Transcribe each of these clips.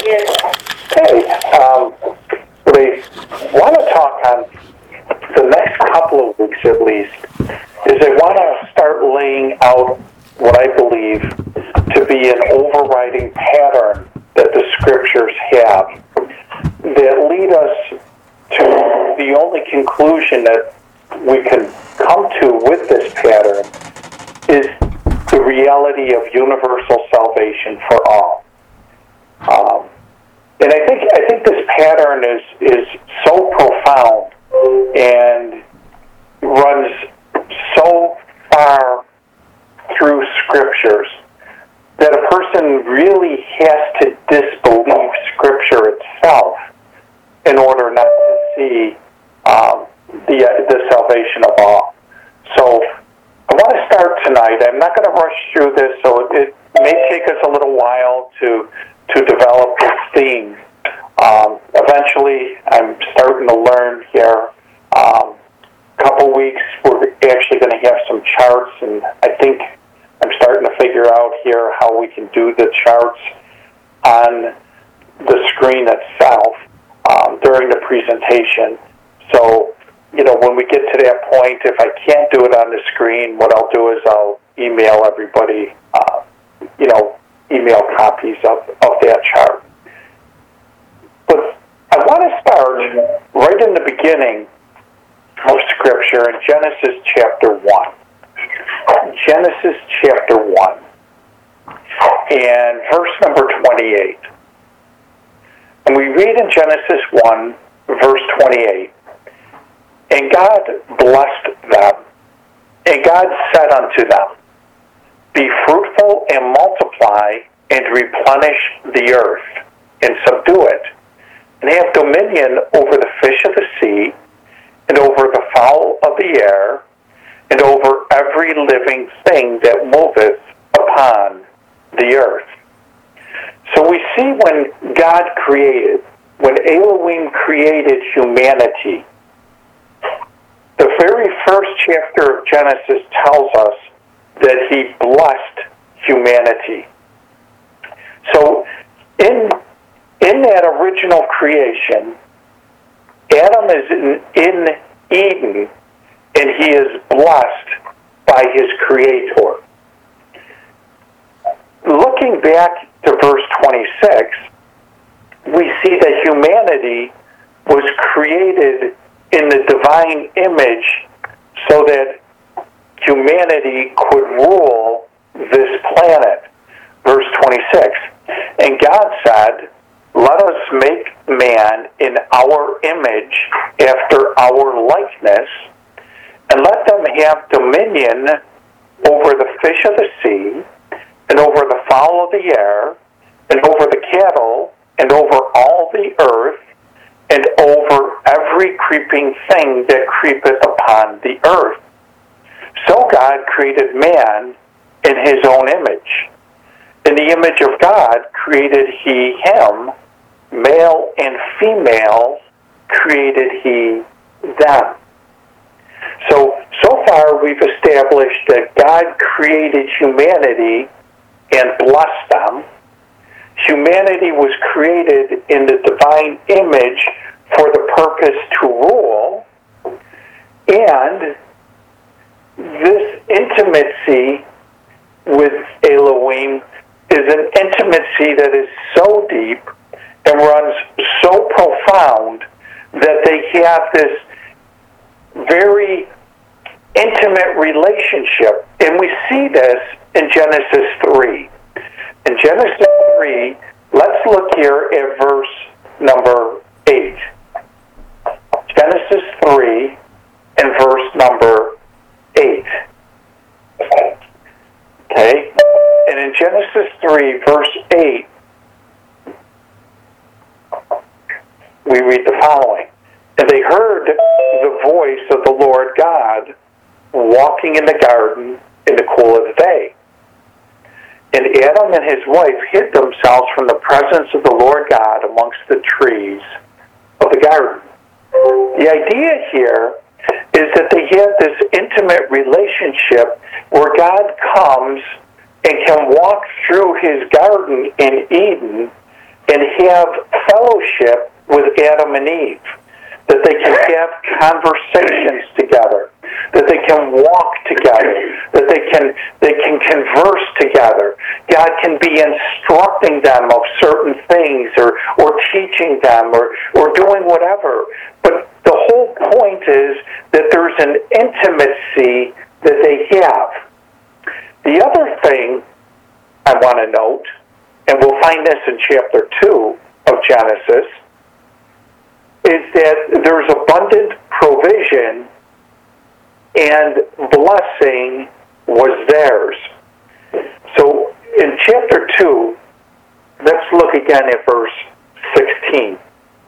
Hey, we want to talk on the next couple of weeks at least, is I want to start laying out what I believe to be an overriding pattern that the scriptures have that lead us to the only conclusion that we can come to with this pattern is the reality of universal salvation for all. And I think this pattern is so profound and runs so far through scriptures that a person really has to disbelieve scripture itself in order not to see the salvation of all. So I want to start tonight. I'm not going to rush through this, so it may take us a little while to develop this theme. Eventually, I'm starting to learn here. Couple weeks, we're actually going to have some charts, and I think I'm starting to figure out here how we can do the charts on the screen itself during the presentation. So, when we get to that point, if I can't do it on the screen, what I'll do is I'll email everybody, email copies of that chart. But I want to start right in the beginning of Scripture in Genesis chapter 1. Genesis chapter 1 and verse number 28. And we read in Genesis 1, verse 28, "And God blessed them, and God said unto them, Be fruitful and multiply, and replenish the earth, and subdue it, and have dominion over the fish of the sea, and over the fowl of the air, and over every living thing that moveth upon the earth." So we see when God created, when Elohim created humanity, the very first chapter of Genesis tells us that he blessed humanity. So in that original creation, Adam is in Eden, and he is blessed by his Creator. Looking back to verse 26, we see that humanity was created in the divine image so that humanity could rule this planet. Verse 26, "And God said, Let us make man in our image, after our likeness, and let them have dominion over the fish of the sea, and over the fowl of the air, and over the cattle, and over all the earth, and over every creeping thing that creepeth upon the earth." So God created man in his own image. In the image of God created he him, male and female created he them. So far we've established that God created humanity and blessed them. Humanity was created in the divine image for the purpose to rule, and this intimacy with Elohim is an intimacy that is so deep and runs so profound that they have this very intimate relationship. And we see this in Genesis 3. In Genesis 3, let's look here at verse number 8. Genesis 3 and verse number 8. Okay? And in Genesis 3, verse 8, we read the following. "And they heard the voice of the Lord God walking in the garden in the cool of the day. And Adam and his wife hid themselves from the presence of the Lord God amongst the trees of the garden." The idea here is that they have this intimate relationship where God comes and can walk through his garden in Eden and have fellowship with Adam and Eve, that they can have conversations together, that they can walk together, that they can converse together. God can be instructing them of certain things or teaching them or doing whatever. But the whole point is that there's an intimacy that they have. The other thing I want to note, and we'll find this in chapter 2 of Genesis, is that there's abundant provision and blessing was theirs. So in chapter 2, let's look again at verse 16.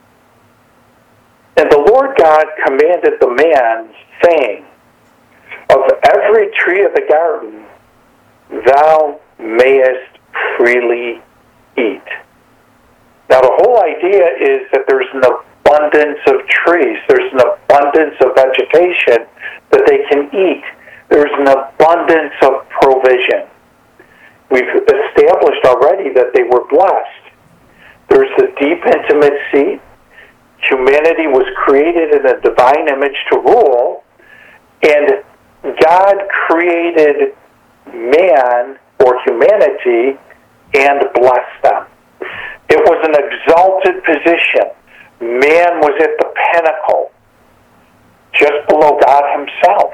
And the Lord God commanded the man, saying, of every tree of the garden thou mayest freely eat. Now the whole idea is that there's an abundance of trees. There's an abundance of vegetation that they can eat. There's an abundance of provision. We've established already that they were blessed. There's the deep intimacy. Humanity was created in a divine image to rule, and God created man or humanity and blessed them. It was an exalted position. Man was at the pinnacle, just below God himself.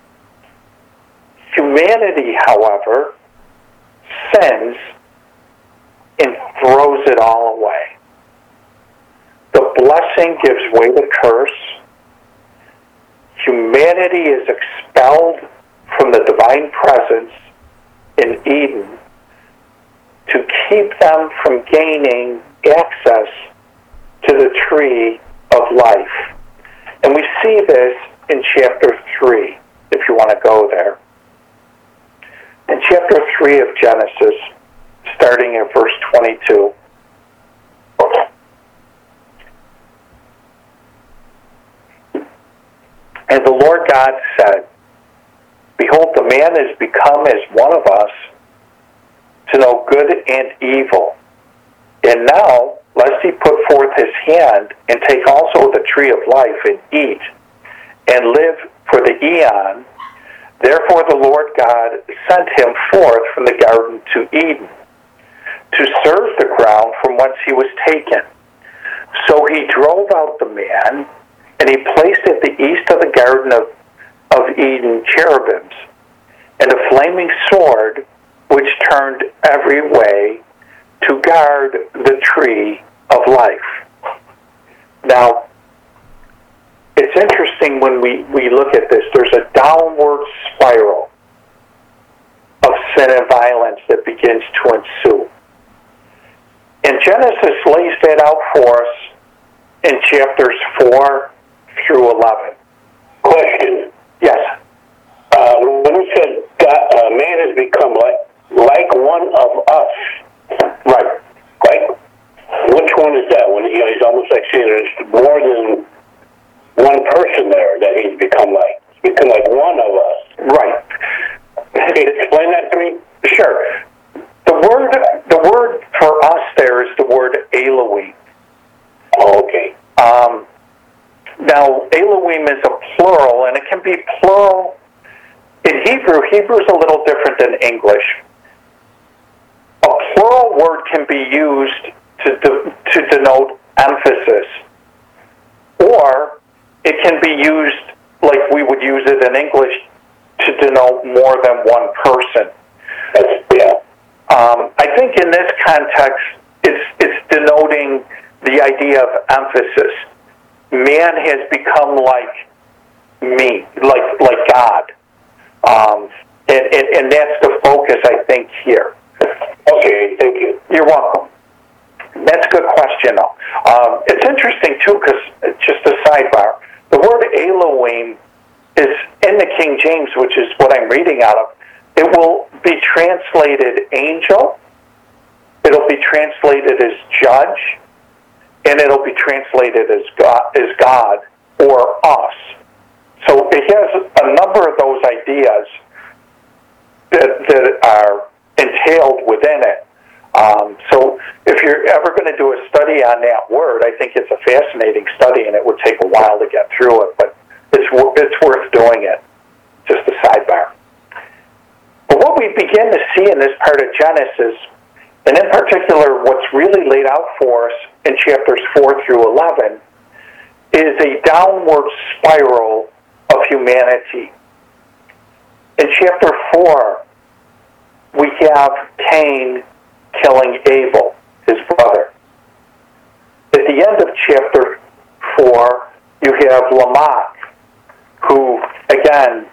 Humanity, however, sins and throws it all away. The blessing gives way to curse. Humanity is expelled from the divine presence in Eden to keep them from gaining access to the tree of life. And we see this in chapter 3, if you want to go there. In chapter 3 of Genesis, starting at verse 22, and the Lord God said, behold, the man is become as one of us, to know good and evil. And now, lest he put forth his hand and take also the tree of life and eat, and live for the eon, therefore the Lord God sent him forth from the garden to Eden, to serve the ground from whence he was taken. So he drove out the man, and he placed at the east of the garden of Eden cherubims, and a flaming sword, which turned every way to guard the tree of life. Now, it's interesting when we look at this. There's a downward spiral of sin and violence that begins to ensue. And Genesis lays that out for us in chapters 4 through 11. Question. Yes. When it said God, man has become like one of us, Right. like, which one is that? When he's almost like saying there's more than one person there that he's become like. He's become like one of us. Right. Can you explain that to me? Sure. The word for us there is the word Elohim. Oh, okay. Now, Elohim is a plural, and it can be plural in Hebrew. Hebrew is a little different than English. A plural word can be used to denote emphasis, or it can be used like we would use it in English to denote more than one person. Yeah. I think in this context, it's denoting the idea of emphasis. Man has become like me, like God, and that's the focus, I think, here. Okay, thank you. You're welcome. That's a good question, though. It's interesting, too, because, just a sidebar, the word Elohim is in the King James, which is what I'm reading out of. It will be translated angel, it'll be translated as judge, and it'll be translated as God or us. So it has a number of those ideas that are entailed within it. So if you're ever going to do a study on that word, I think it's a fascinating study, and it would take a while to get through it, but it's worth doing it. Just a sidebar. But what we begin to see in this part of Genesis, and in particular what's really laid out for us in chapters 4 through 11, is a downward spiral of humanity. In chapter 4, we have Cain killing Abel, his brother. At the end of chapter 4, you have Lamech, who, again,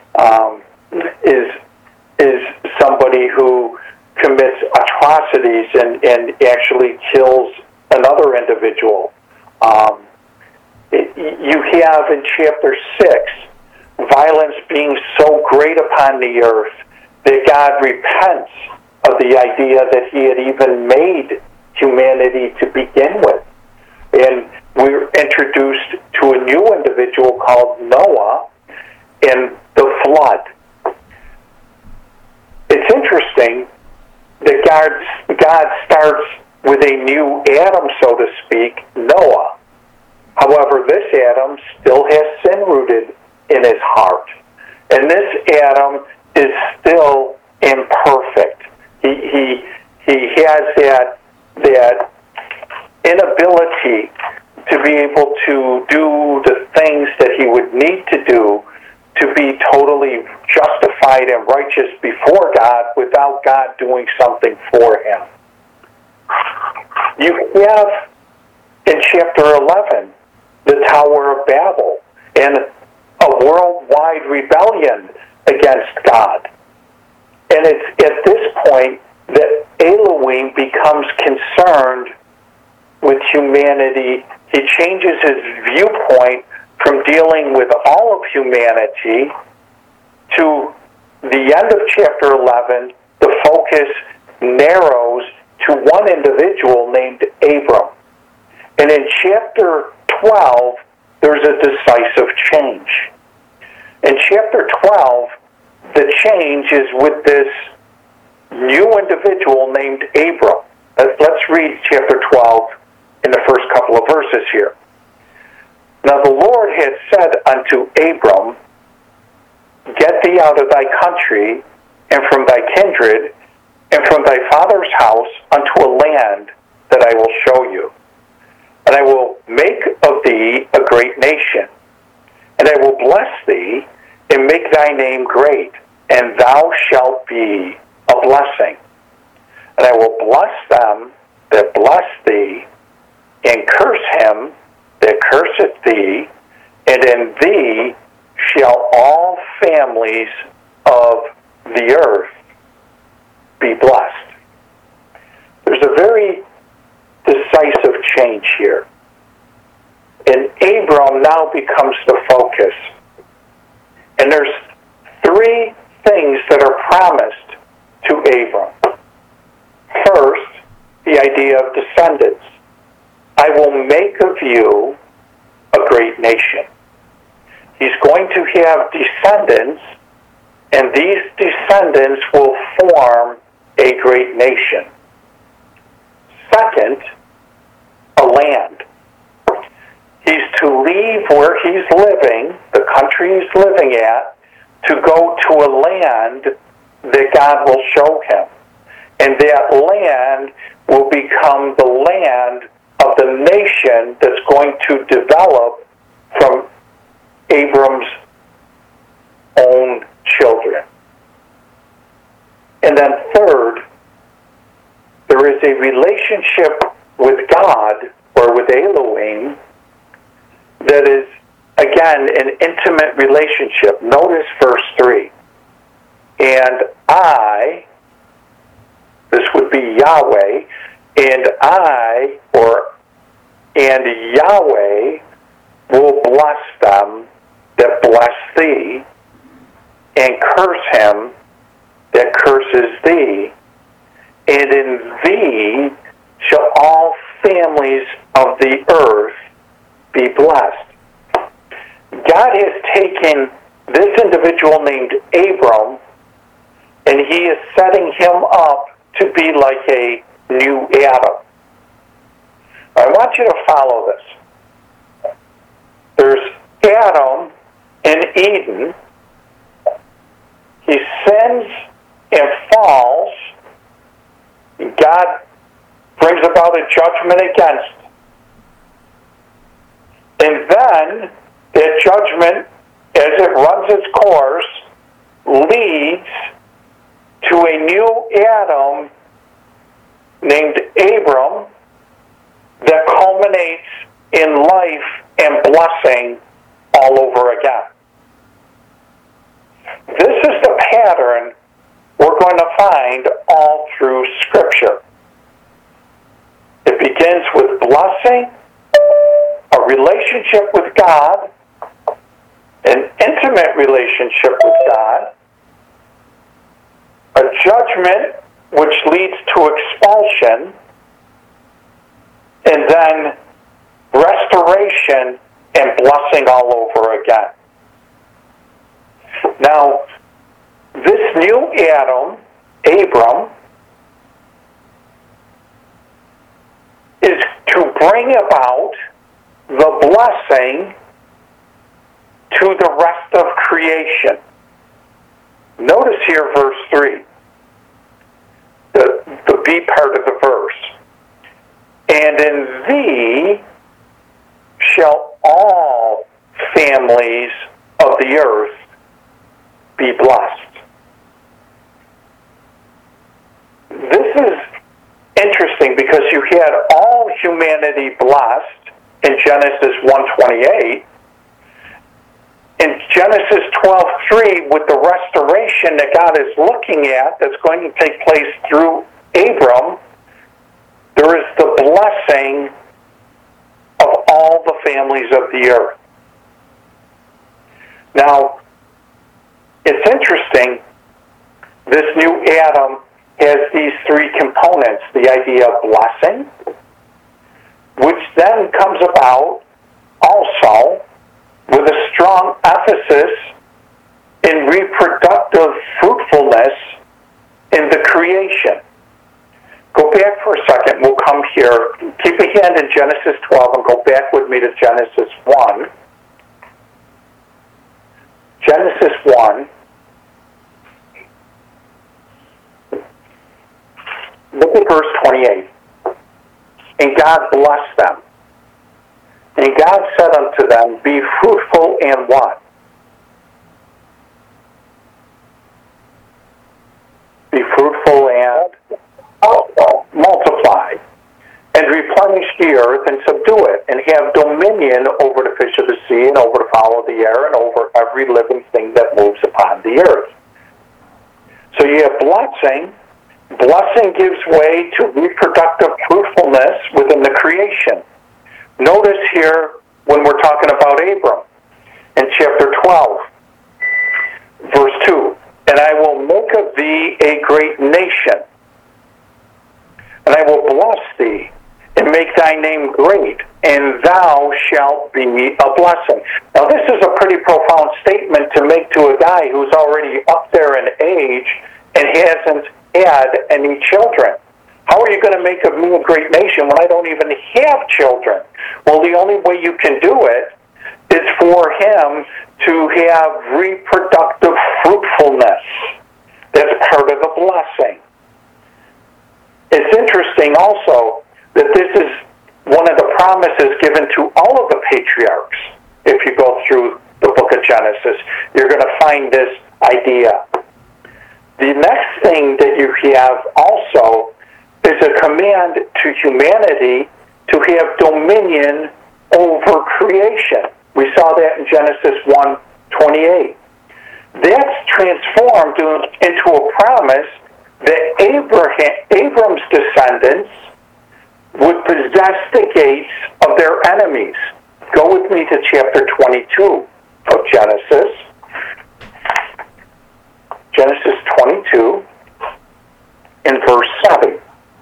is somebody who commits atrocities and actually kills another individual. You have in chapter 6 violence being so great upon the earth that God repents of the idea that he had even made humanity to begin with. And we're introduced to a new individual called Noah in the flood. It's interesting that God starts with a new Adam, so to speak, Noah. However, this Adam still has sin rooted in his heart. And this Adam is still imperfect. He has that inability to be able to do the things that he would need to do to be totally justified and righteous before God without God doing something for him. You have in chapter 11 the Tower of Babel and a worldwide rebellion against God. And it's at this point that Elohim becomes concerned with humanity. He changes his viewpoint from dealing with all of humanity to the end of chapter 11. The focus narrows to one individual named Abram. And in chapter 12, there's a decisive change. In chapter 12, the change is with this new individual named Abram. Let's read chapter 12 in the first couple of verses here. Now the Lord had said unto Abram, Get thee out of thy country, and from thy kindred, and from thy father's house, unto a land that I will show you. And I will make of thee a great nation, and I will bless thee, and make thy name great, and thou shalt be a blessing. And I will bless them that bless thee, and curse him that curseth thee, and in thee shall all families of the earth be blessed. There's a very decisive change here. And Abram now becomes the focus. And there's three things that are promised to Abram. First, the idea of descendants. I will make of you a great nation. He's going to have descendants, and these descendants will form a great nation. Second, a land. He's to leave where he's living, the country he's living at, to go to a land that God will show him. And that land will become the land of the nation that's going to develop from Abram's own children. And then third, there is a relationship with God, or with Elohim, that is, again, an intimate relationship. Notice verse 3. And I, this would be Yahweh, and Yahweh will bless them that bless thee, and curse him that curses thee, and in thee shall all families of the earth be blessed. God has taken this individual named Abram, and he is setting him up to be like a new Adam. I want you to follow this. There's Adam in Eden. He sins and falls. God brings about a judgment against. And then that judgment, as it runs its course, leads to a new Adam named Abram that culminates in life and blessing all over again. This is the pattern we're going to find all through Scripture. It begins with blessing, a relationship with God, an intimate relationship with God, a judgment which leads to expulsion, and then restoration and blessing all over again. Now, this new Adam, Abram, is to bring about the blessing to the rest of creation. Notice here verse 3, the B part of the verse. And in thee shall all families of the earth be blessed. This is interesting because you had all humanity blessed in Genesis 1:28. In Genesis 12:3, with the restoration that God is looking at that's going to take place through Abram, there is the blessing of all the families of the earth. Now, it's interesting, this new Adam has these three components. The idea of blessing, which then comes about also with a strong emphasis in reproductive fruitfulness in the creation. Go back for a second. We'll come here. Keep a hand in Genesis 12 and go back with me to Genesis 1. Genesis 1. Look at verse 28. And God blessed them. And God said unto them, be fruitful and what? Be fruitful and multiply. And replenish the earth and subdue it. And have dominion over the fish of the sea and over the fowl of the air and over every living thing that moves upon the earth. So you have blessing. Blessing gives way to reproductive fruitfulness within the creation. Notice here when we're talking about Abram in chapter 12, verse 2, and I will make of thee a great nation, and I will bless thee and make thy name great, and thou shalt be a blessing. Now this is a pretty profound statement to make to a guy who's already up there in age and hasn't had any children. How are you going to make of me a great nation when I don't even have children? Well, the only way you can do it is for him to have reproductive fruitfulness. That's part of the blessing. It's interesting also that this is one of the promises given to all of the patriarchs. If you go through the book of Genesis, you're going to find this idea. The next thing that you have also is a command to humanity to have dominion over creation. We saw that in Genesis 1:28. That's transformed into a promise that Abram's descendants would possess the gates of their enemies. Go with me to chapter 22 of Genesis. Genesis 22 in verse 7.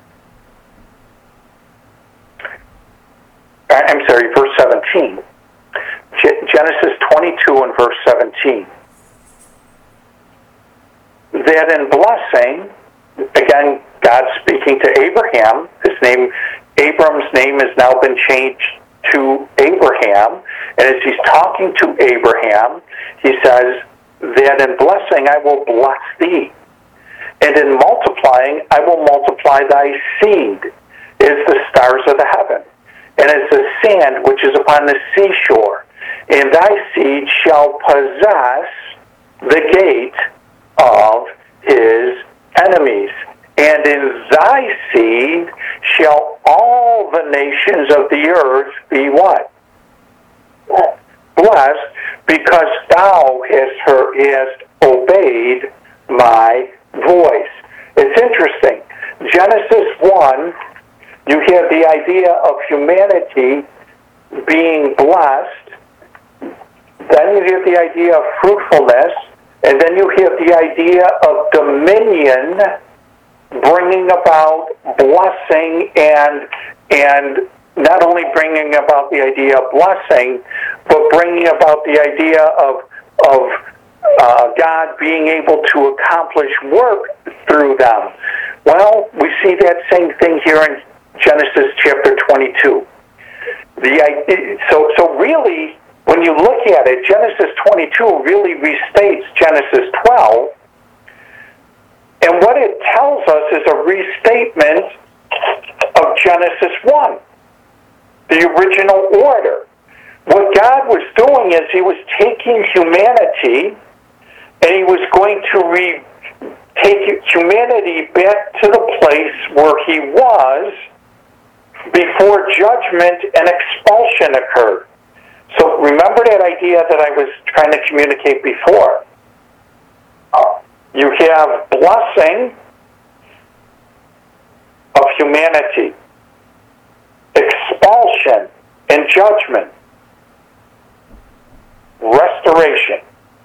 Verse 17. Genesis 22 and verse 17. That in blessing, again, God speaking to Abraham. Abram's name has now been changed to Abraham. And as he's talking to Abraham, he says that in blessing I will bless thee. And in multiplying, I will multiply thy seed as the stars of the heaven, and as the sand which is upon the seashore. And thy seed shall possess the gate of his enemies. And in thy seed shall all the nations of the earth be what? Blessed, because thou hast obeyed my voice. It's interesting. Genesis 1, you have the idea of humanity being blessed. Then you have the idea of fruitfulness. And then you have the idea of dominion bringing about blessing and not only bringing about the idea of blessing, but bringing about the idea of God being able to accomplish work through them. Well, we see that same thing here in Genesis chapter 22. So really, when you look at it, Genesis 22 really restates Genesis 12. And what it tells us is a restatement of Genesis 1, the original order. What God was doing is he was taking humanity and he was going to take humanity back to the place where he was before judgment and expulsion occurred. So remember that idea that I was trying to communicate before. You have blessing of humanity, expulsion and judgment, restoration.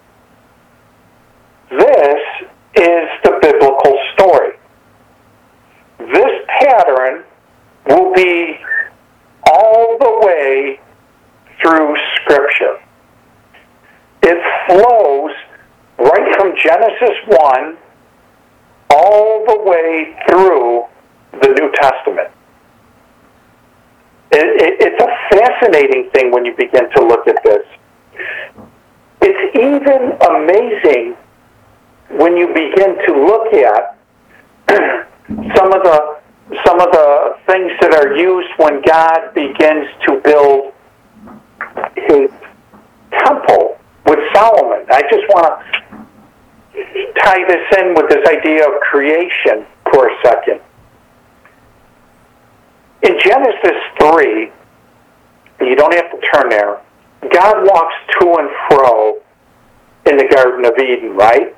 This is the biblical story. This pattern will be all the way through Scripture. It flows right from Genesis 1 all the way through the New Testament. It's a fascinating thing when you begin to look at this. It's even amazing when you begin to look at some of the things that are used when God begins to build his temple with Solomon. I just want to tie this in with this idea of creation for a second. In Genesis 3, you don't have to turn there, God walks to and fro in the Garden of Eden, right?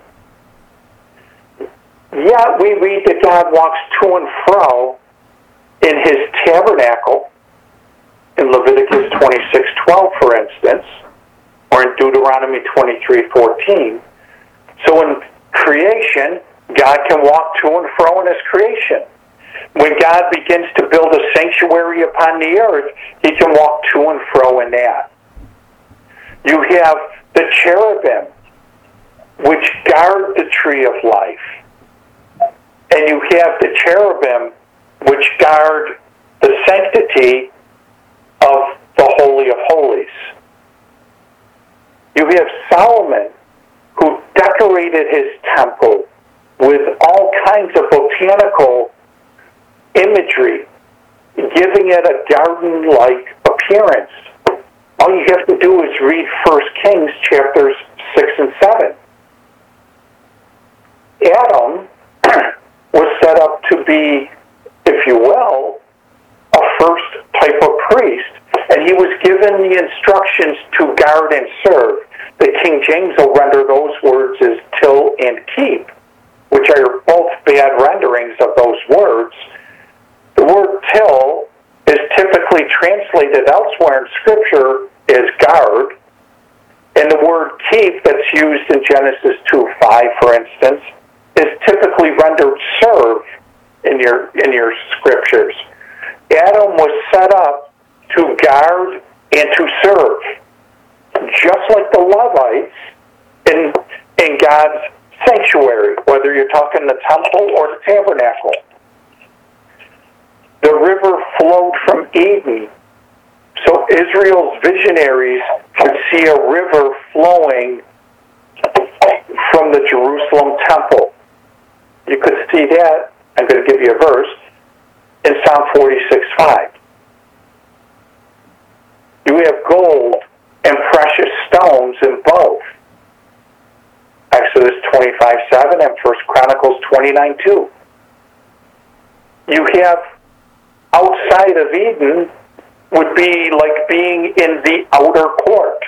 Yeah, we read that God walks to and fro in his tabernacle in Leviticus 26:12, for instance, or in Deuteronomy 23:14. So in creation, God can walk to and fro in his creation. When God begins to build a sanctuary upon the earth, he can walk to and fro in that. You have the cherubim, which guard the tree of life. And you have the cherubim, which guard the sanctity of the Holy of Holies. You have Solomon, who decorated his temple with all kinds of botanical imagery, giving it a garden-like appearance. All you have to do is read 1 Kings chapters 6 and 7. Adam was set up to be, if you will, a first type of priest, and he was given the instructions to guard and serve. The King James will render those words as till and keep, which are both bad renderings of those words. The word till is typically translated elsewhere in Scripture as guard, and the word keep that's used in Genesis 2:5, for instance, is typically rendered serve in your Scriptures. Adam was set up to guard and to serve, just like the Levites in God's sanctuary, whether you're talking the temple or the tabernacle. the river flowed from Eden. So Israel's visionaries could see a river flowing from the Jerusalem temple. You could see that. I'm going to give you a verse in Psalm 46:5. You have gold and precious stones in both. Exodus 25:7 and 1 Chronicles 29:2. You have outside of Eden would be like being in the outer court.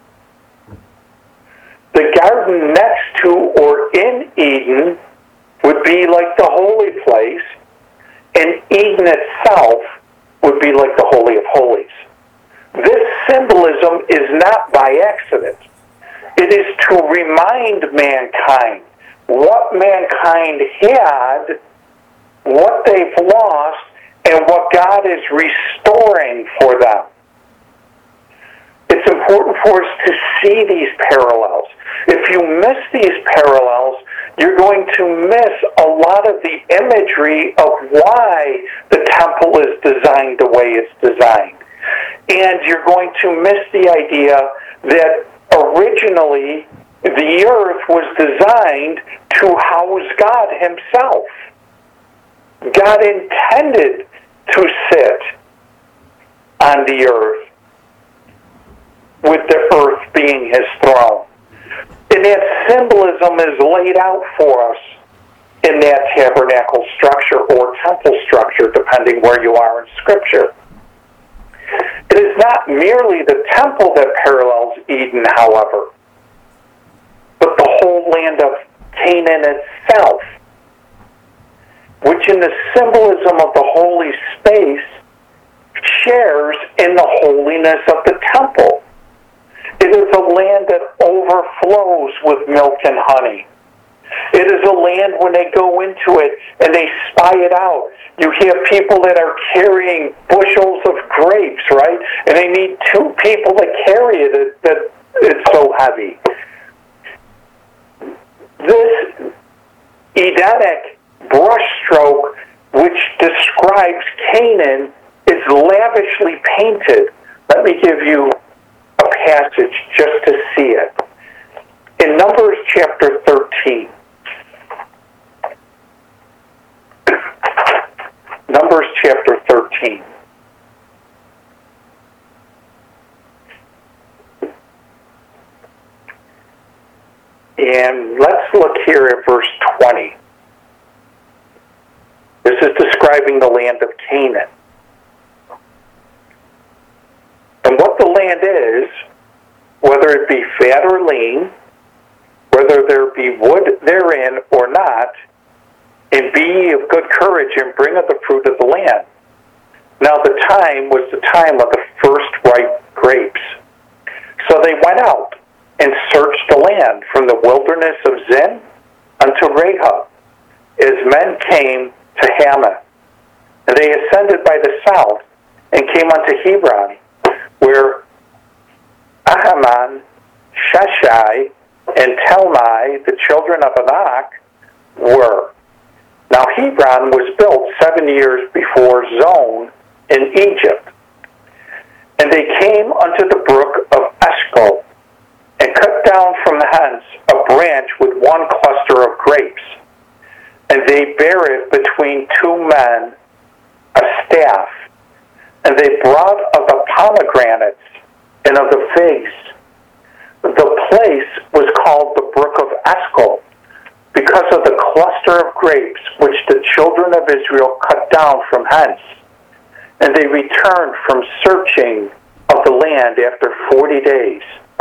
The garden next to or in Eden would be like the holy place, and Eden itself would be like the Holy of Holies. This symbolism is not by accident. It is to remind mankind what mankind had, what they've lost, and what God is restoring for them. It's important for us to see these parallels. If you miss these parallels, you're going to miss a lot of the imagery of why the temple is designed the way it's designed. And you're going to miss the idea that originally the earth was designed to house God himself. God intended to sit on the earth, with the earth being his throne. And that symbolism is laid out for us in that tabernacle structure or temple structure, depending where you are in Scripture. It is not merely the temple that parallels Eden, however, but the whole land of Canaan itself, which in the symbolism of the holy space shares in the holiness of the temple. It is a land that overflows with milk and honey. It is a land when they go into it and they spy it out. You have people that are carrying bushels of grapes, right? And they need two people to carry it. That it's so heavy. This Edenic brushstroke, which describes Canaan, is lavishly painted. Let me give you a passage just to see it. In Numbers chapter 13, Numbers chapter 13. And let's look here at verse 20. This is describing the land of Canaan. And what the land is, whether it be fat or lean, whether there be wood therein or not, and be ye of good courage, and bring of the fruit of the land. Now the time was the time of the first ripe grapes. So they went out and searched the land from the wilderness of Zin unto Rahab, as men came to Hamath. And they ascended by the south and came unto Hebron, where Ahiman, Sheshai, and Talmai, the children of Anak, were. Now Hebron was built 7 years before Zon in Egypt. And they came unto the brook of Eshcol, and cut down from thence a branch with one cluster of grapes. And they bare it between two men, a staff. And they brought of the pomegranates and of the figs. The place was called the brook of Eshcol, because of the cluster of grapes which the children of Israel cut down from hence. And they returned from searching of the land after 40 days.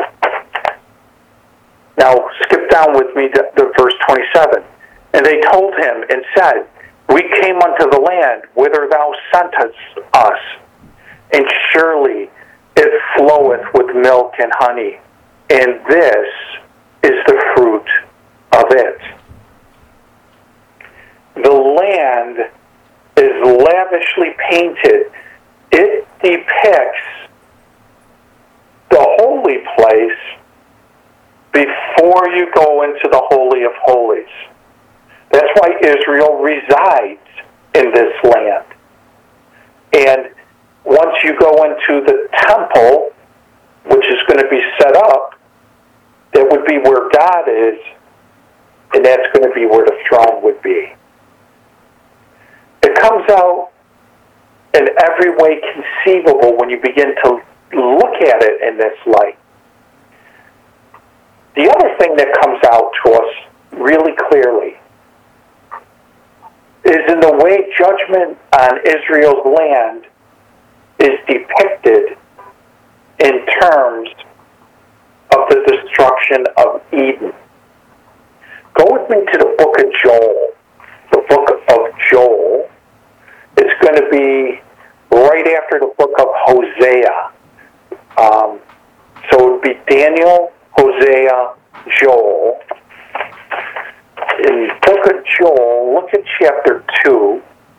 Now, skip down with me to verse 27. And they told him and said, We came unto the land whither thou sentest us, and surely it floweth with milk and honey, and this is the fruit of it. The land is lavishly painted. It depicts the holy place before you go into the Holy of Holies. That's why Israel resides in this land. And once you go into the temple, which is going to be set up, that would be where God is, and that's going to be where the throne would be. It comes out in every way conceivable when you begin to look at it in this light. The other thing that comes out to us really clearly is in the way judgment on Israel's land is depicted in terms of the destruction of Eden. Go with me to the book of Joel. The book of Joel. It's going to be right after the book of Hosea. So it would be Daniel, Hosea, Joel. In the book of Joel, look at chapter 2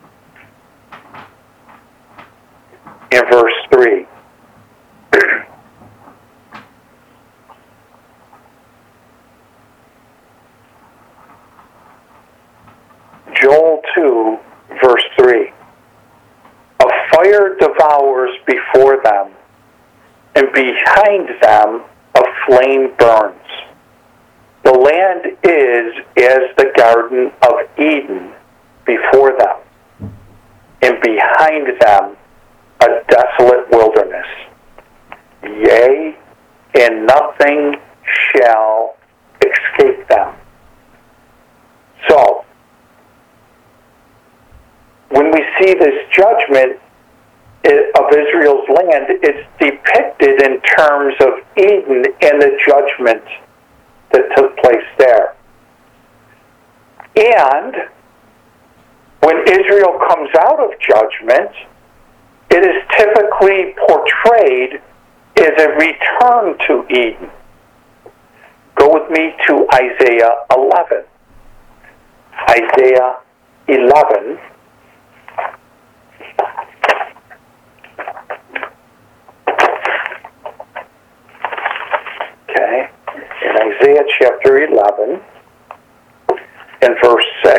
and verse 3. Joel 2, verse 3. A fire devours before them, and behind them a flame burns. The land is as the Garden of Eden before them, and behind them a desolate wilderness. Yea, and nothing shall escape them. So, when we see this judgment of Israel's land, it's depicted in terms of Eden and the judgment that took place there. And when Israel comes out of judgment, it is typically portrayed as a return to Eden. Go with me to Isaiah 11. Isaiah 11. Okay, in Isaiah chapter 11 and verse 6.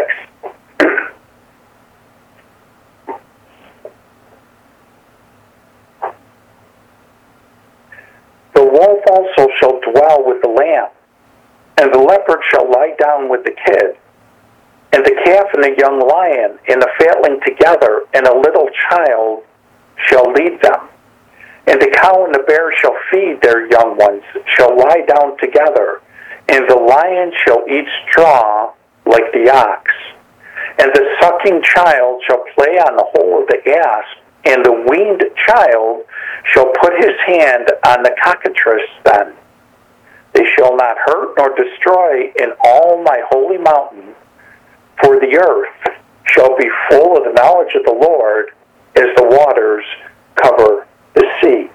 The wolf also shall dwell with the lamb, and the leopard shall lie down with the kid, and the calf and the young lion and the fatling together, and a little child shall lead them. And the cow and the bear shall feed their young ones, shall lie down together, and the lion shall eat straw like the ox. And the sucking child shall play on the hole of the asp, and the weaned child shall put his hand on the cockatrice then. They shall not hurt nor destroy in all my holy mountain, for the earth shall be full of the knowledge of the Lord as the waters cover the sea.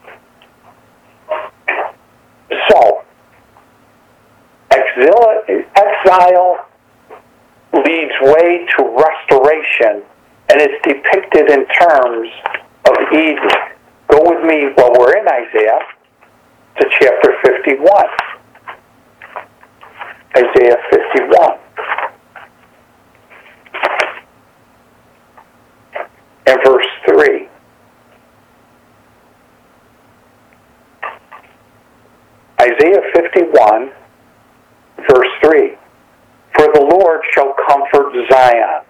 So, exile leads way to restoration, and it's depicted in terms of Eden. Go with me while we're in Isaiah to chapter 51. Isaiah 51. And verse 3. Isaiah 51, verse 3. For the Lord shall comfort Zion.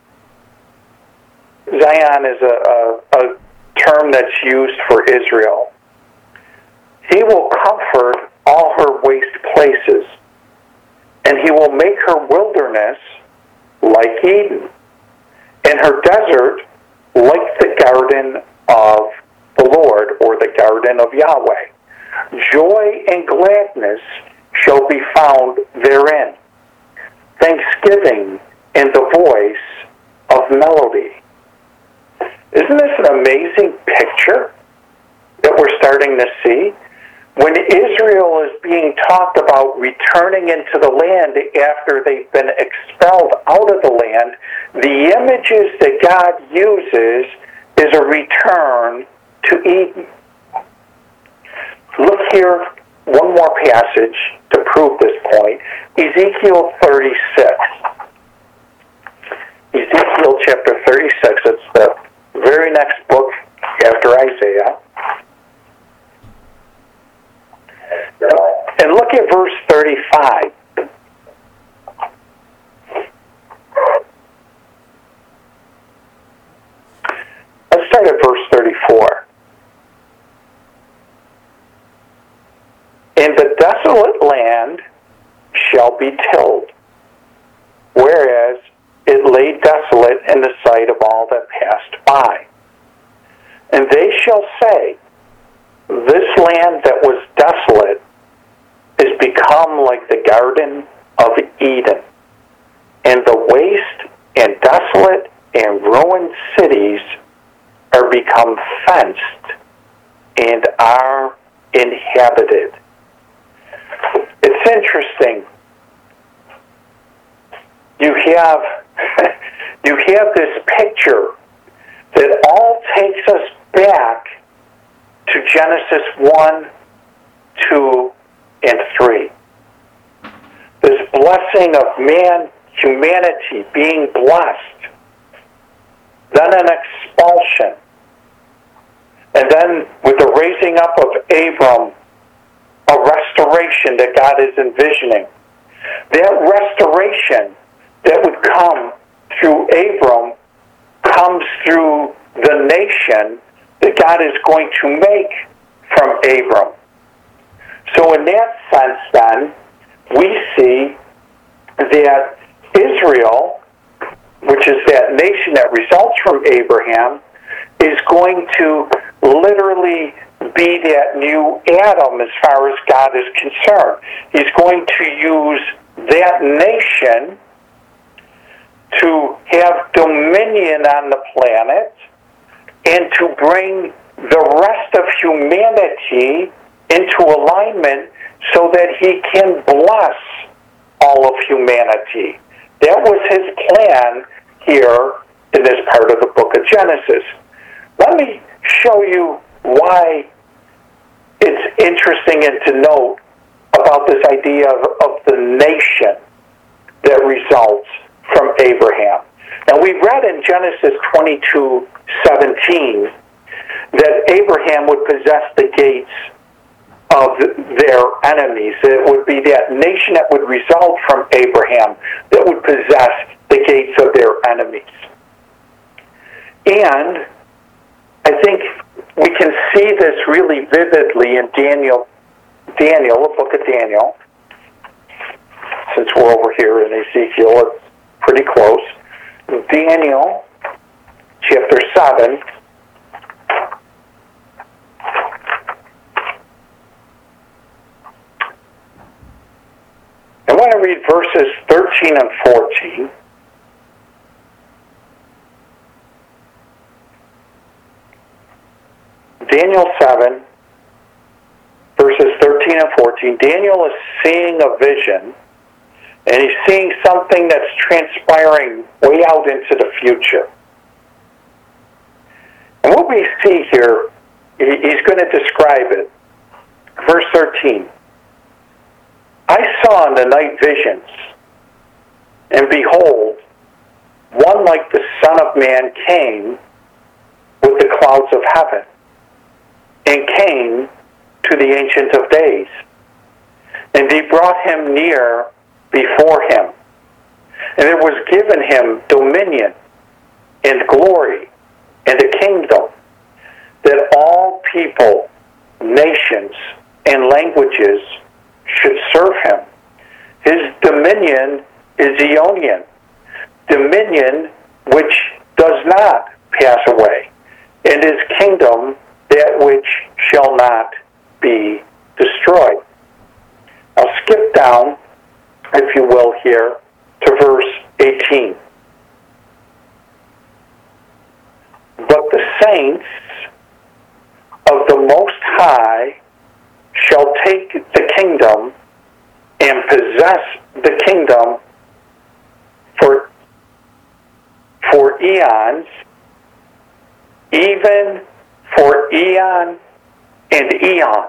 Zion is a term that's used for Israel. He will comfort all her waste places, and he will make her wilderness like Eden, and her desert like the garden of the Lord, or the garden of Yahweh. Joy and gladness shall be found therein, thanksgiving and the voice of melody. Isn't this an amazing picture that we're starting to see? When Israel is being talked about returning into the land after they've been expelled out of the land, the images that God uses is a return to Eden. Look here, one more passage to prove this point. Ezekiel 36. Ezekiel chapter 36, it's the very next book after Isaiah. And look at verse 35. Let's start at verse 34. And the desolate land shall be tilled, whereas it lay desolate in the sight of all that passed by. And they shall say, this land that was desolate is become like the Garden of Eden, and the waste and desolate and ruined cities are become fenced and are inhabited. It's interesting. You have this picture that all takes us back to Genesis 1, 2, and 3. This blessing of humanity being blessed, then an expulsion, and then with the raising up of Abram, a restoration that God is envisioning. That restoration that would come through Abram comes through the nation that God is going to make from Abram. So in that sense, then, we see that Israel, which is that nation that results from Abraham, is going to literally be that new Adam as far as God is concerned. He's going to use that nation to have dominion on the planet and to bring the rest of humanity into alignment so that he can bless all of humanity. That was his plan here in this part of the book of Genesis. Let me show you why it's interesting and to note about this idea of the nation that results from Abraham. Now, we read in Genesis 22:17 that Abraham would possess the gates of their enemies. It would be that nation that would result from Abraham that would possess the gates of their enemies. And I think we can see this really vividly in Daniel, the book of Daniel. Since we're over here in Ezekiel, it's pretty close. Daniel, chapter 7. I want to read verses 13 and 14. Daniel 7, verses 13 and 14. Daniel is seeing a vision, and he's seeing something that's transpiring way out into the future. And what we see here, he's going to describe it. Verse 13. I saw in the night visions, and behold, one like the Son of Man came with the clouds of heaven, and came to the Ancient of Days. And he brought him near before him. And there was given him dominion and glory and a kingdom, that all people, nations, and languages should serve him. His dominion is Aeonian, dominion which does not pass away, and his kingdom that which shall not be destroyed. I'll skip down, if you will, here to verse 18. But the saints of the Most High shall take the kingdom and possess the kingdom for eons, even for eon and eon.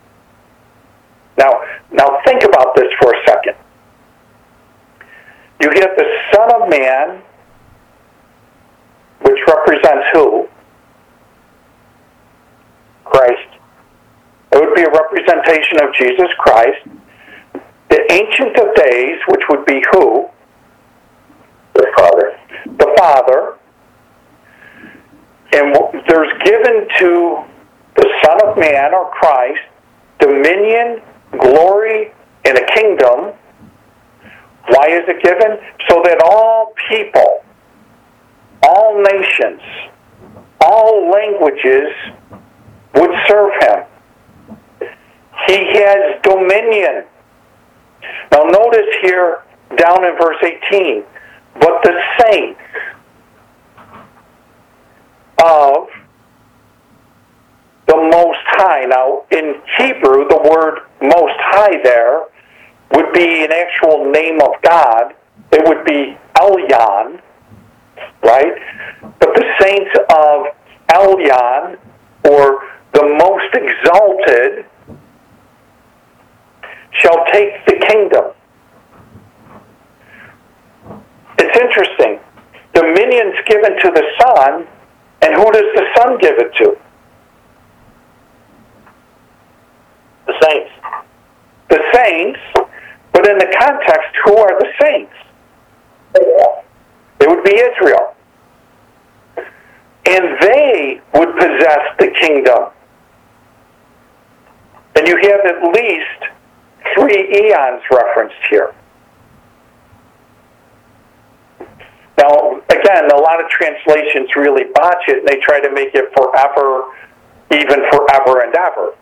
Now think about this for a second. You get the Son of Man, which represents who? Christ. It would be a representation of Jesus Christ. The Ancient of Days, which would be who? The Father. The Father. And there's given to the Son of Man, or Christ, dominion, glory, and a kingdom. Why is it given? So that all people, all nations, all languages would serve him. He has dominion. Now notice here, down in verse 18, but the saints of the Most High. Now, in Hebrew, the word Most High there would be an actual name of God. It would be Elyon, right? But the saints of Elyon, or the Most Exalted, shall take the kingdom. It's interesting. Dominion's given to the Son, and who does the Son give it to? The saints. The saints, but in the context, who are the saints? It would be Israel. And they would possess the kingdom. And you have at least 3 eons referenced here. Now, again, a lot of translations really botch it, and they try to make it forever, even forever and ever.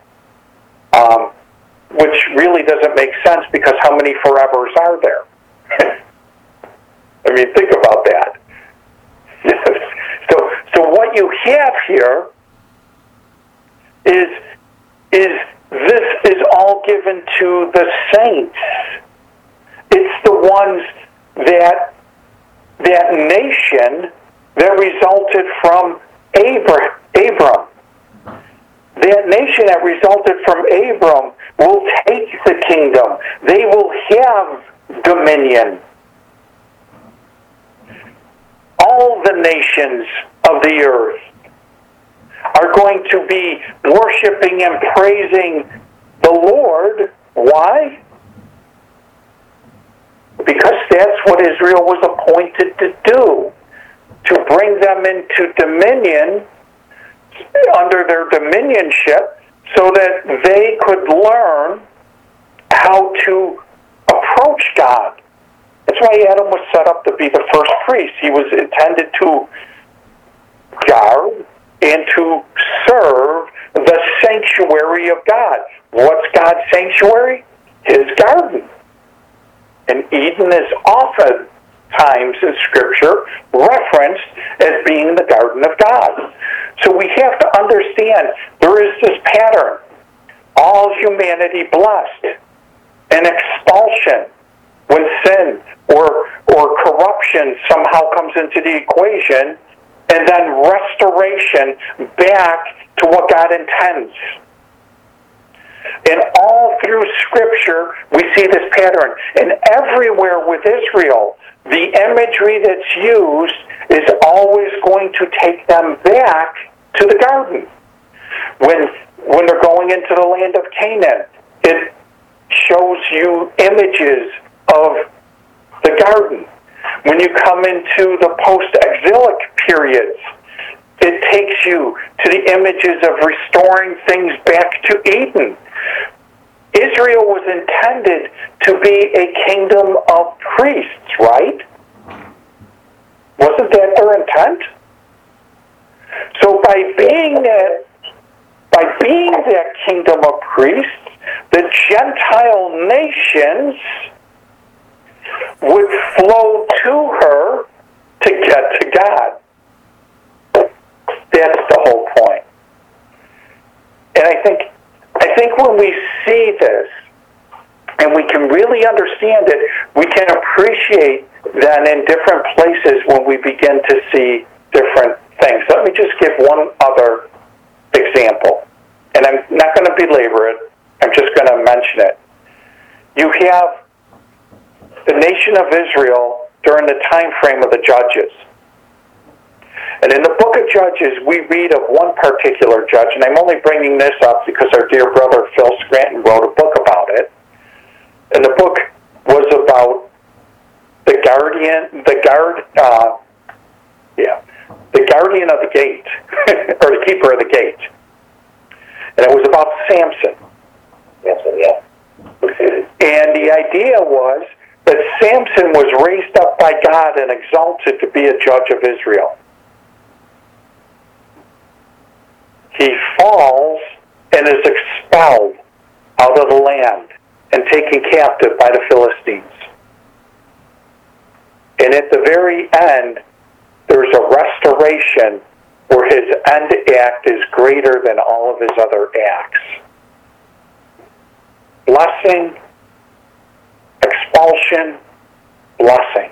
Which really doesn't make sense, because how many forevers are there? I mean, think about that. So what you have here is this is all given to the saints. It's the ones that nation that resulted from Abram. That nation that resulted from Abram will take the kingdom. They will have dominion. All the nations of the earth are going to be worshiping and praising the Lord. Why? Because that's what Israel was appointed to do, to bring them into dominion, under their dominionship, so that they could learn how to approach God. That's why Adam was set up to be the first priest. He was intended to guard and to serve the sanctuary of God. What's God's sanctuary? His garden. And Eden is often times in Scripture referenced as being the garden of God. So we have to understand there is this pattern. All humanity blessed. An expulsion when sin or corruption somehow comes into the equation, and then restoration back to what God intends. And all through Scripture, we see this pattern. And everywhere with Israel, the imagery that's used is always going to take them back to the garden. When they're going into the land of Canaan, it shows you images of the garden. When you come into the post-exilic periods, it takes you to the images of restoring things back to Eden. Israel was intended to be a kingdom of priests, right? Wasn't that their intent? So by being that kingdom of priests, the Gentile nations would flow to her to get to God. That's the whole point. And I think when we see this, and we can really understand it, we can appreciate then in different places when we begin to see different things. Let me just give one other example. And I'm not going to belabor it. I'm just going to mention it. You have the nation of Israel during the time frame of the Judges. And in the book of Judges, we read of one particular judge, and I'm only bringing this up because our dear brother Phil Scranton wrote a book about it. And the book was about the guardian of the gate, or the keeper of the gate. And it was about Samson. Samson, yeah. And the idea was that Samson was raised up by God and exalted to be a judge of Israel. He falls and is expelled out of the land and taken captive by the Philistines. And at the very end, there's a restoration where his end act is greater than all of his other acts. Blessing, expulsion, blessing.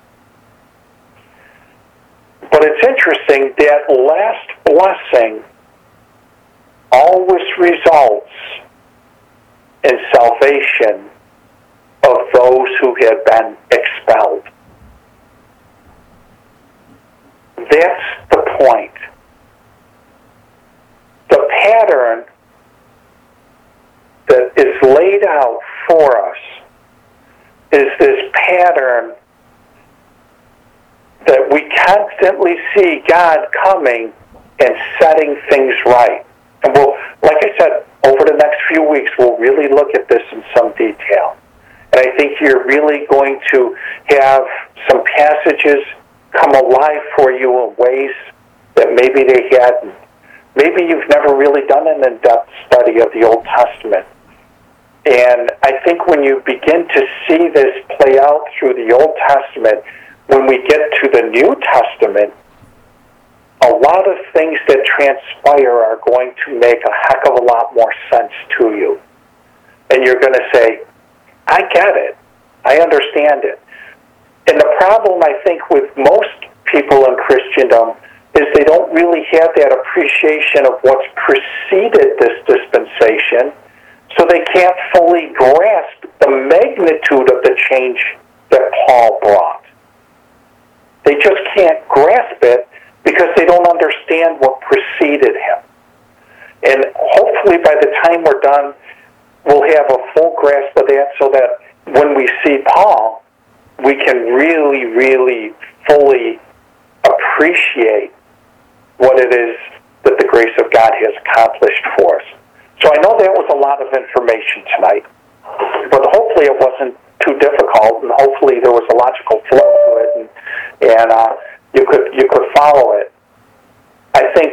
But it's interesting that last blessing always results in salvation of those who have been expelled. That's the point. The pattern that is laid out for us is this pattern that we constantly see God coming and setting things right. And we'll, like I said, over the next few weeks, we'll really look at this in some detail. And I think you're really going to have some passages come alive for you in ways that maybe they hadn't. Maybe you've never really done an in-depth study of the Old Testament. And I think when you begin to see this play out through the Old Testament, when we get to the New Testament, a lot of things that transpire are going to make a heck of a lot more sense to you. And you're going to say, I get it. I understand it. And the problem, I think, with most people in Christendom is they don't really have that appreciation of what's preceded this dispensation, so they can't fully grasp the magnitude of the change that Paul brought. They just can't grasp it because they don't understand what preceded him. And hopefully by the time we're done, we'll have a full grasp of that so that when we see Paul, we can really, really fully appreciate what it is that the grace of God has accomplished for us. So I know that was a lot of information tonight, but hopefully it wasn't too difficult, and hopefully there was a logical flow to it, and you could follow it. I think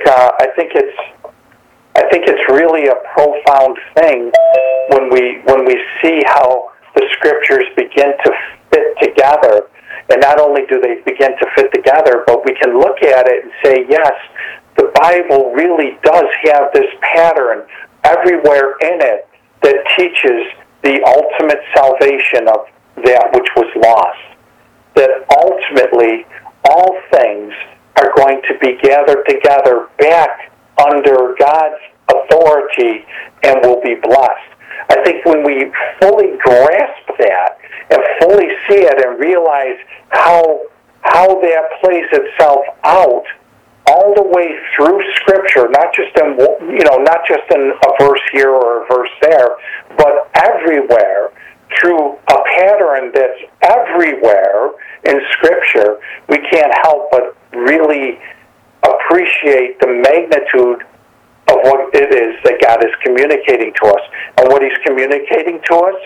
it's really a profound thing when we see how the scriptures begin to fit together. And not only do they begin to fit together, but we can look at it and say, yes, the Bible really does have this pattern everywhere in it that teaches the ultimate salvation of that which was lost. That ultimately all things are going to be gathered together back under God's authority and will be blessed. I think when we fully grasp that and fully see it and realize how that plays itself out all the way through Scripture, not just in a verse here or a verse there, but everywhere through a pattern that's everywhere in Scripture, we can't help but really appreciate the magnitude of what it is that God is communicating to us. And what He's communicating to us,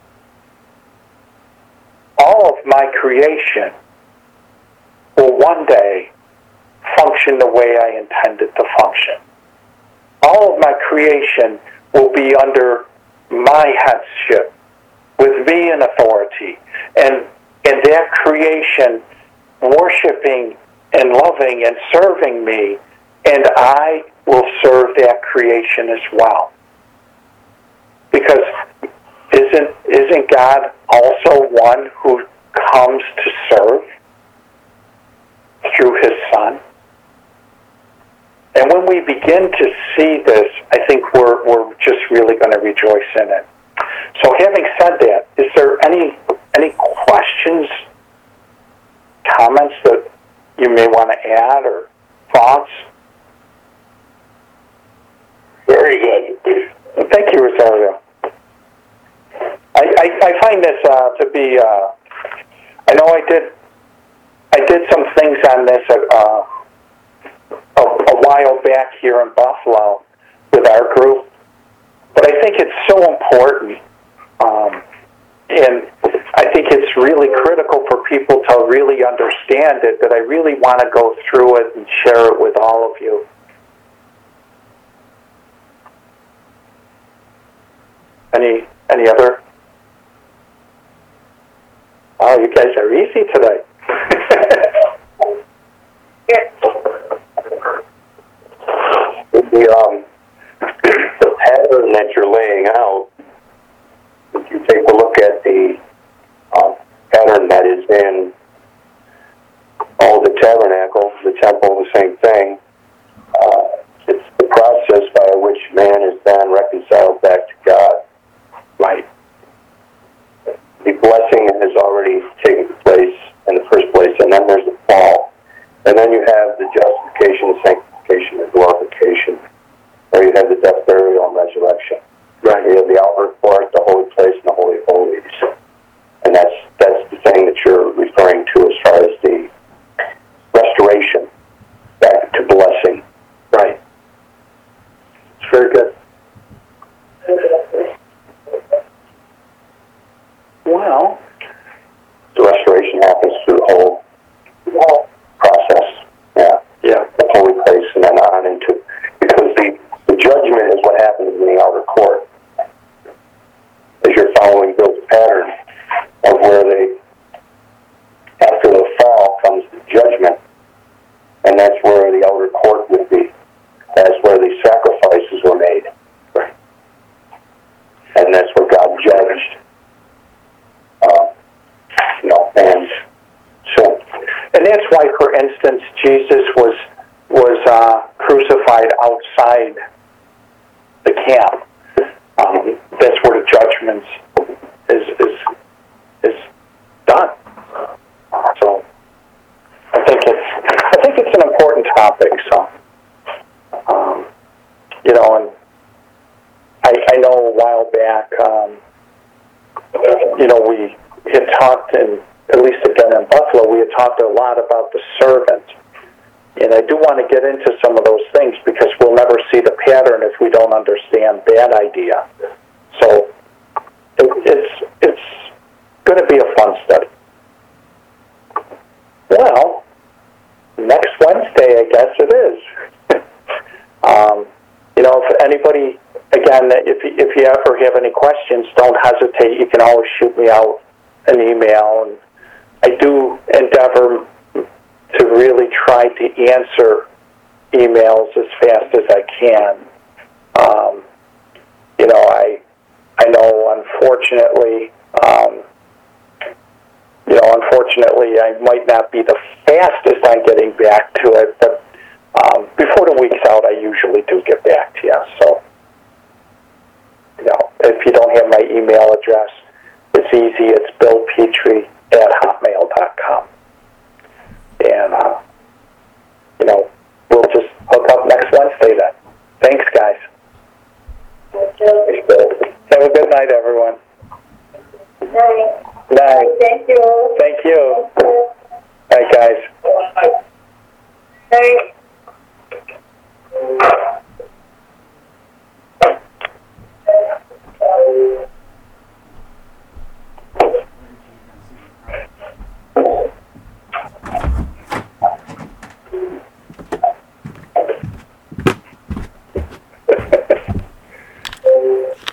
all of my creation will one day function the way I intended to function. All of my creation will be under my headship, with me in authority, and that creation worshiping and loving and serving me, and I will serve that creation as well. Because isn't God also one who comes to serve through His Son? And when we begin to see this, I think we're just really going to rejoice in it. So having said that, is there any questions, comments that you may want to add, or thoughts? Very good. Thank you, Rosario. I find this to be. I know I did some things on this a while back here in Buffalo with our group, but I think it's so important, and I think it's really critical for people to really understand it, that I really want to go through it and share it with all of you. Any other? Oh, you guys are easy today. The pattern that you're laying out, if you take a look at the pattern that is in all the tabernacle, the temple, the same thing, it's the process by which man is then reconciled back to God. Right. The blessing has already taken place in the first place, and then there's the fall. And then you have the justification, the sanctification, and glorification. Or you have the death, burial, and resurrection. Right. You have the outer court, the holy place, and the holy of holies. And that's the thing that you're referring to as far as the restoration back to blessing. Right. It's very good. Well, the restoration happens through the whole process. Yeah. The holy place and then on into, because the judgment is what happens in the outer court. As you're following Bill's pattern of where after the fall comes the judgment, and that's where the outer court would be. That's where the sacrifices were made. Right. And that's where God judged. And so, and that's why, for instance, Jesus was crucified outside the camp. That's where the judgment is done. So, I think it's an important topic. So, and I know a while back, we had talked, and at least again in Buffalo, we had talked a lot about the servant. And I do want to get into some of those things because we'll never see the pattern if we don't understand that idea. So it's going to be a fun study. Well, next Wednesday, I guess it is. If anybody, again, if you ever have any questions, don't hesitate. You can always shoot me out an email, and I do endeavor to really try to answer emails as fast as I can. I know, unfortunately, I might not be the fastest on getting back to it, but before the week's out, I usually do get back to you. So, if you don't have my email address, it's easy. It's billpetrie@hotmail.com. And, we'll just hook up next Wednesday then. Thanks, guys. Have a good night, everyone. Night. Night. Thank you. Thank you. Thank you. All right, guys. Night.